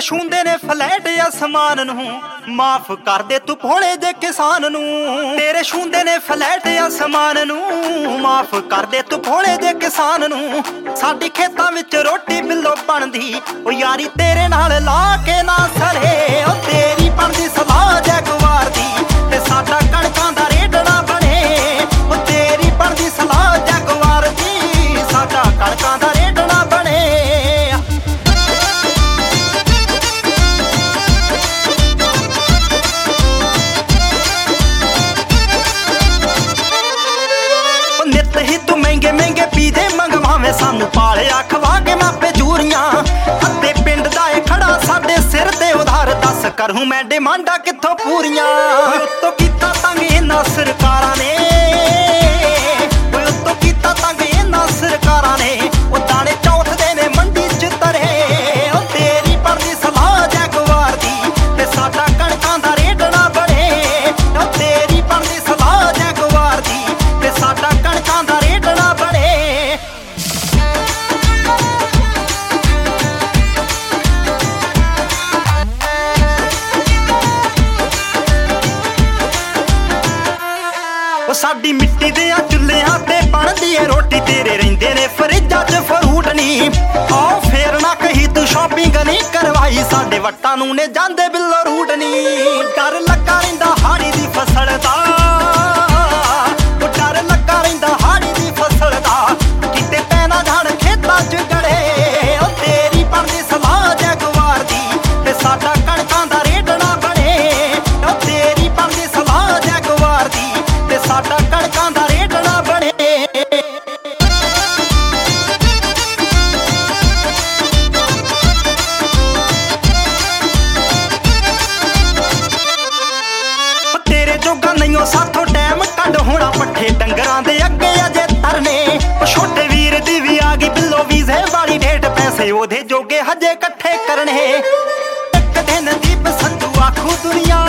ਛੂੰਦੇ ਨੇ ਫਲੈਟ ਅਸਮਾਨ ਨੂੰ, ਮਾਫ ਕਰ ਦੇ ਤੂੰ ਭੋਲੇ ਜੇ ਕਿਸਾਨ ਨੂੰ। ਤੇਰੇ ਛੂੰਦੇ ਨੇ ਫਲੈਟ ਅਸਮਾਨ ਨੂੰ, ਮਾਫ ਕਰ ਦੇ ਤੂੰ ਭੋਲੇ ਜੇ ਕਿਸਾਨ ਨੂੰ। ਸਾਡੀ ਖੇਤਾਂ ਵਿੱਚ ਰੋਟੀ ਬਿੱਲੋ ਬਣਦੀ, ਉਹ ਯਾਰੀ ਤੇਰੇ ਨਾਲ ਲਾ ਕੇ ਨਾ ਸਰੇ। ਉਹ ਤੇਰੀ ਬਣਦੀ ਸਲਾਹ ਜੈਗਵਾਰ ਦੀ, ਤੇ ਸਾਡਾ ਕਣਕਾਂ ਦਾ ਰੇਟ ਨਾ ਬਣੇ। ਉਹ ਤੇਰੀ ਬਣਦੀ ਸਲਾਹ ਜੈਗਵਾਰ ਦੀ, ਸਾਡਾ ਕਣਕਾਂ ਦਾ ਰੇਟ ਨਾ ਬਣੇ। ਨਿੱਤ ਹੀ ਤੂੰ ਮਹਿੰਗੇ ਮਹਿੰਗੇ ਪੀਦੇ ਮੰਗਵਾਵੇਂ, ਸਾਨੂੰ ਪਾਲਿਆ ਖਵਾ ਕੇ ਮਾਪੇ ਚੂਰੀਆਂ। ਅੱਧੇ ਪਿੰਡ ਦਾ ਏ ਖੜਾ ਸਾਡੇ ਸਿਰ ਤੇ ਉਧਾਰ, ਦੱਸ ਕਰੂੰ ਮੈਂ ਡਿਮਾਂਡਾਂ ਕਿੱਥੋਂ ਪੂਰੀਆਂ। ਉੱਤੋਂ ਕੀਤਾ ਤੰਗ ਇਹਨਾਂ ਸਰਕਾਰਾਂ ਨੇ, ਉੱਤੋਂ ਕੀਤਾ ਤੰਗ ਇਹਨਾਂ ਸਰਕਾਰਾਂ ਨੇ। ਉਹ ਦਾਣੇ ਚੌਥਦੇ ਨੇ ਮੰਡੀ ਚ ਤਰੇ। ਉਹ ਤੇਰੀ ਬਣਦੀ ਸਲਾਹ ਜੈਗਵਾਰ ਦੀ, ਤੇ ਸਾਡਾ ਕਣਕਾਂ ਦਾ ਰੇਟ ਨਾ ਬਣੇ। ਉਹ ਤੇਰੀ ਬਣਦੀ ਸਲਾਹ ਜੈਗਵਾਰ ਦੀ, ਤੇ ਸਾਡਾ ਕਣਕਾਂ ਦਾ ਰੇਟ ਨਾ ਬਣੇ। ਉਹ ਸਾਡੀ ਮਿੱਟੀ ਦੇ ਚੁੱਲ੍ਹਿਆਂ ਤੇ ਬਣਦੀ ਏ ਰੋਟੀ, ਤੇਰੇ ਰਹਿੰਦੇ ਨੇ ਫਰਿੱਜਾਂ 'ਚ ਫਰੂਟ ਨੀ। ਆਓ ਫੇਰ ਨਾ ਕਹੀ ਤੂੰ ਸ਼ਾਪਿੰਗ ਨਹੀਂ ਕਰਵਾਈ, ਸਾਡੇ ਵੱਟਾਂ ਨੂੰ ਨੇ ਜਾਂਦੇ ਬਿੱਲੋ ਰੂਟ ਨੀ। ਡਰ ਲੱਗਾ ਰਹਿੰਦਾ ਹਾੜੀ ਦੀ ਫਸਲ ਦਾ, ਉਹ ਡਰ ਲੱਗਾ ਰਹਿੰਦਾ ਹਾੜੀ ਦੀ ਫਸਲ ਦਾ, ਕਿਤੇ ਪੈ ਨਾ ਜਾਣ ਖੇਤਾਂ 'ਚ ਗੜੇ। ਉਹ ਤੇਰੀ ਬਣਦੀ ਸਲਾਹ ਜੈਗਵਾਰ ਦੀ, ਤੇ ਸਾਡਾ ਕਣਕਾਂ ਦਾ ਰੇਟ ਨਾ ਬਣੇ। ਉਹ ਤੇਰੀ ਬਣਦੀ ਸਲਾਹ ਜੈਗਵਾਰ ਦੀ, ਤੇ ਸਾਡਾ ਕਣਕਾਂ ਦਾ ਰੇਟ ਨਾ ਬਣੇ। ਤੇਰੇ ਜੋਗਾ ਨਹੀਂਓ ਸਾਥੋਂ ਟਾਈਮ ਕੱਢ ਹੋਣਾ, ਪੱਠੇ ਡੰਗਰਾਂ ਦੇ ਅੱਗੇ ਅਜੇ ਤਰਨੇ। ਉਹ ਛੋਟੇ ਵੀਰ ਦੀ ਵੀ ਆ ਗਈ ਬਿੱਲੋ ਵੀਜ਼ੇ ਵਾਲੀ ਡੇਟ, ਪੈਸੇ ਉਹਦੇ ਜੋਗੇ ਹਜੇ ਇਕੱਠੇ ਕਰਨੇ। ਇੱਕ ਦਿਨ ਦੀਪ ਸੰਧੂ ਆਖੂ ਦੁਨੀਆ